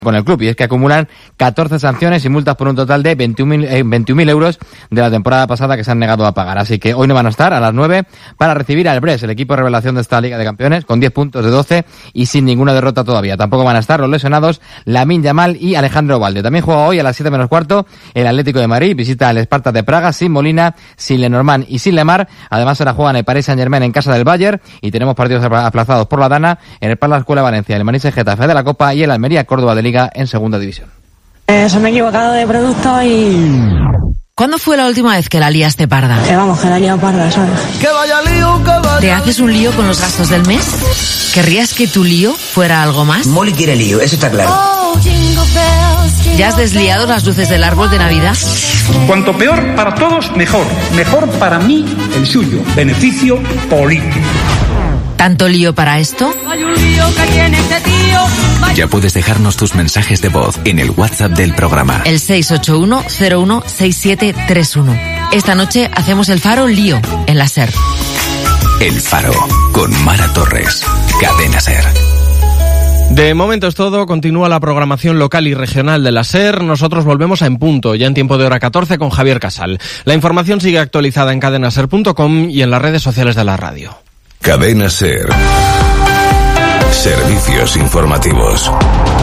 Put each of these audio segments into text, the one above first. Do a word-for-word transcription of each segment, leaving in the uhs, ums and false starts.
con el club, y es que acumulan catorce sanciones y multas por un total de veintiún mil euros de la temporada pasada que se han negado a pagar. Así que hoy no van a estar a las nueve para recibir al Brest, el equipo revelación de esta Liga de Campeones, con diez puntos de doce y sin ninguna derrota todavía. Tampoco van a estar los lesionados Lamine Yamal y Alejandro Valde. También juega hoy a las siete menos cuarto el Atlético de Madrid, visita al Spartak de Praga sin Molina, sin Lenormand y sin Lemar. Además ahora juegan el Paris Saint-Germain en casa del Bayern y tenemos partidos aplazados por la Dana en el Parla Escuela Valencia, el Manisa Getafe de la Copa y el Almería Córdoba de Liga en segunda división. Eh, se me he equivocado de producto y... ¿Cuándo fue la última vez que la liaste parda? Que vamos, que la he liado parda, ¿sabes? Que vaya lío, que vaya... ¿Te haces un lío con los gastos del mes? ¿Querrías que tu lío fuera algo más? Molly quiere lío, eso está claro. ¿Ya has desliado las luces del árbol de Navidad? Cuanto peor para todos, mejor. Mejor para mí, el suyo. Beneficio político. ¿Tanto lío para esto? Ya puedes dejarnos tus mensajes de voz en el WhatsApp del programa. El seis ocho uno cero uno seis siete tres uno. Esta noche hacemos el Faro Lío en la SER. El Faro, con Mara Torres. Cadena SER. De momento es todo, continúa la programación local y regional de la SER. Nosotros volvemos a En Punto, ya en tiempo de hora catorce con Javier Casal. La información sigue actualizada en cadena ser punto com y en las redes sociales de la radio. Cadena SER. Servicios informativos.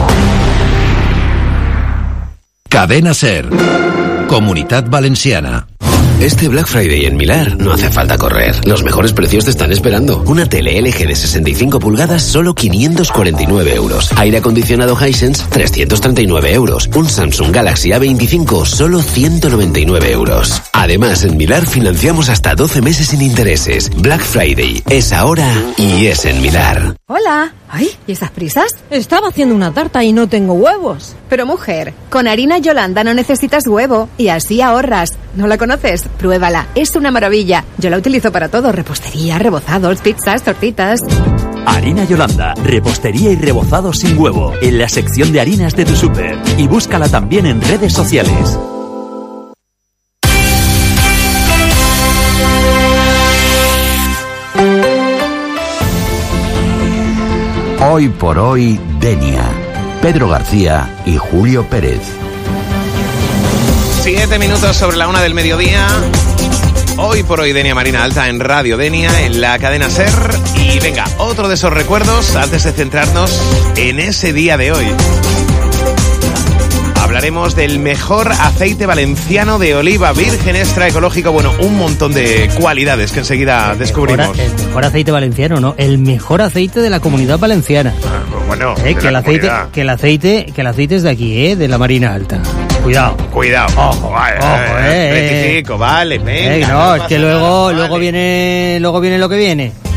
Cadena SER. Comunitat Valenciana. Este Black Friday en Milar no hace falta correr. Los mejores precios te están esperando. Una tele L G de sesenta y cinco pulgadas, solo quinientos cuarenta y nueve euros. Aire acondicionado Hisense, trescientos treinta y nueve euros. Un Samsung Galaxy A veinticinco, solo ciento noventa y nueve euros. Además, en Milar financiamos hasta doce meses sin intereses. Black Friday es ahora y es en Milar. Hola. Ay, ¿y esas prisas? Estaba haciendo una tarta y no tengo huevos. Pero mujer, con harina Yolanda no necesitas huevo y así ahorras. ¿No la conoces? Pruébala, es una maravilla. Yo la utilizo para todo, repostería, rebozados, pizzas, tortitas. Harina Yolanda, repostería y rebozados sin huevo, en la sección de harinas de tu súper. Y búscala también en redes sociales. Hoy por hoy, Denia. Pedro García y Julio Pérez. Siete minutos sobre la una del mediodía. Hoy por hoy, Denia Marina Alta en Radio Denia, en la cadena SER. Y venga, otro de esos recuerdos antes de centrarnos en ese día de hoy. Hablaremos del mejor aceite valenciano de oliva virgen extra ecológico. Bueno, un montón de cualidades que enseguida descubrimos. El mejor, el mejor aceite valenciano, ¿no? El mejor aceite de la Comunidad Valenciana. Ah, bueno, eh, que, el aceite, que el aceite, que el aceite es de aquí, ¿eh? De la Marina Alta. Cuidado. Cuidado. Ojo, vale, ojo, eh. Especifico, vale, venga. Eh, no, no es que luego, nada, luego vale. viene, luego viene lo que viene.